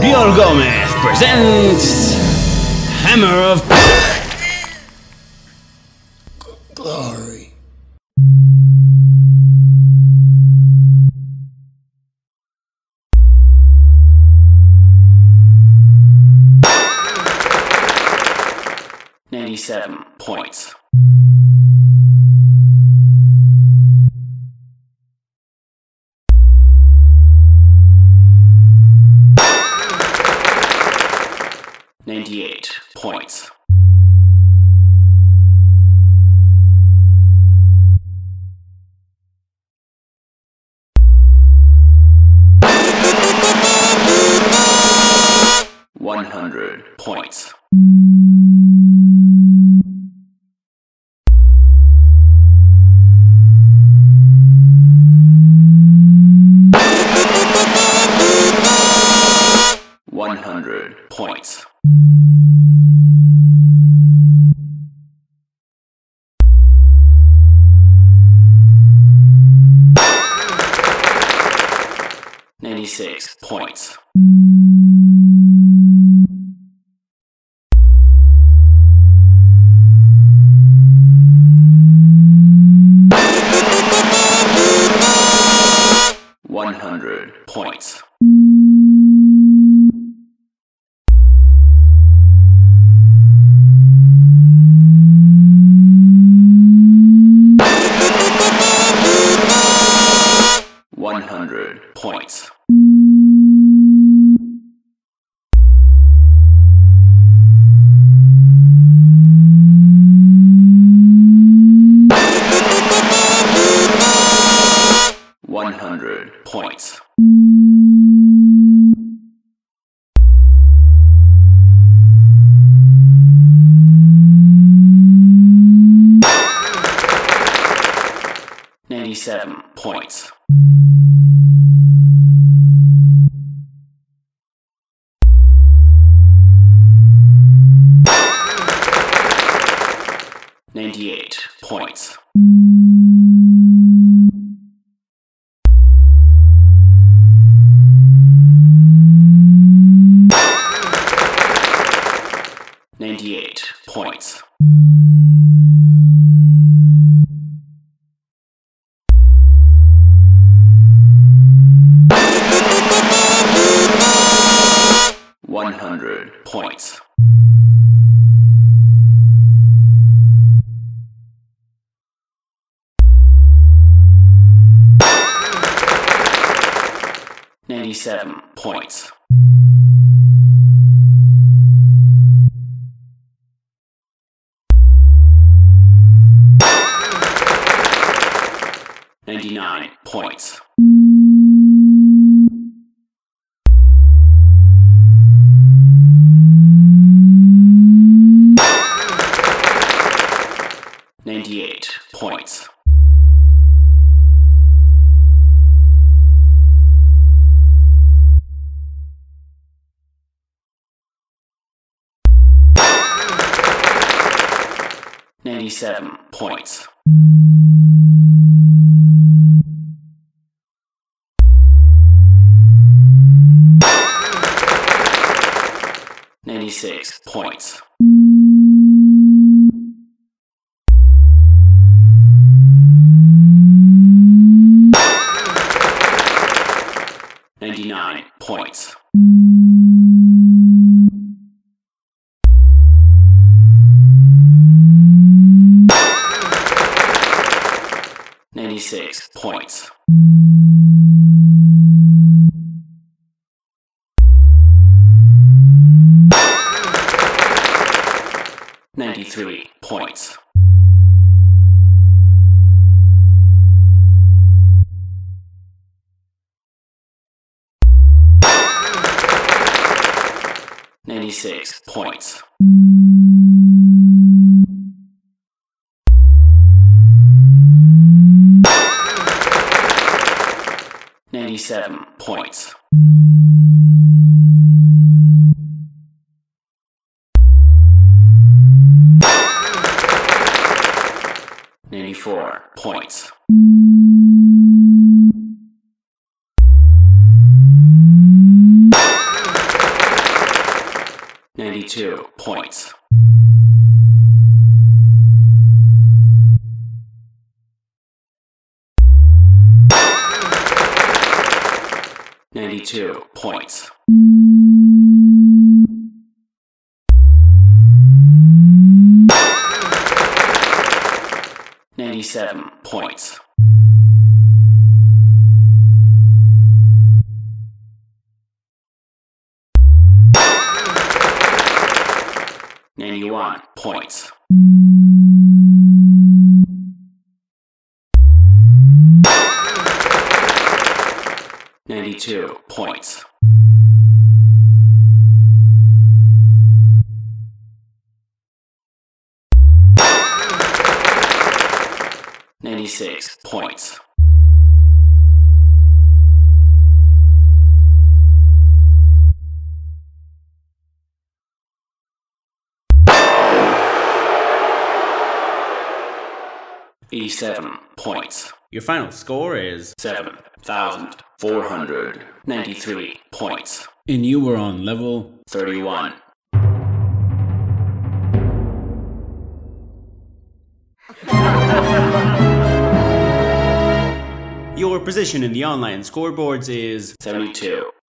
Oriol Gomez presents Hammer of Glory. £97. 98 points. 100 points. 100 points. 96 points. 100 points. 100 points. 100 points. 97 points. 98 points. 98 points. 100 points. 97 points. 99 points. 98 points. 97 points. 96 points. 99 points. 96 points. 93 points. 96 points. 97 points. 94 points. 96 92 points. 92 points. 97 points. 91 points. 92 points. 96 points. 87 points. Your final score is 7,493 points. and you were on level 31. Your position in the online scoreboards is 72.